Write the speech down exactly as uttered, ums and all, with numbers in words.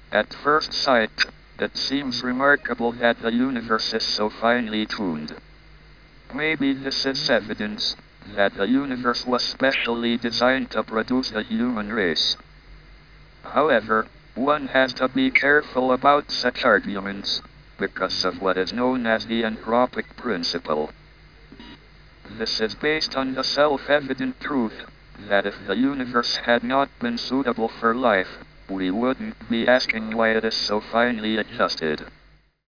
At first sight, it seems remarkable that the universe is so finely tuned. Maybe this is evidence that the universe was specially designed to produce the human race. However, one has to be careful about such arguments, because of what is known as the anthropic principle. This is based on the self-evident truth that if the universe had not been suitable for life, we wouldn't be asking why it is so finely adjusted.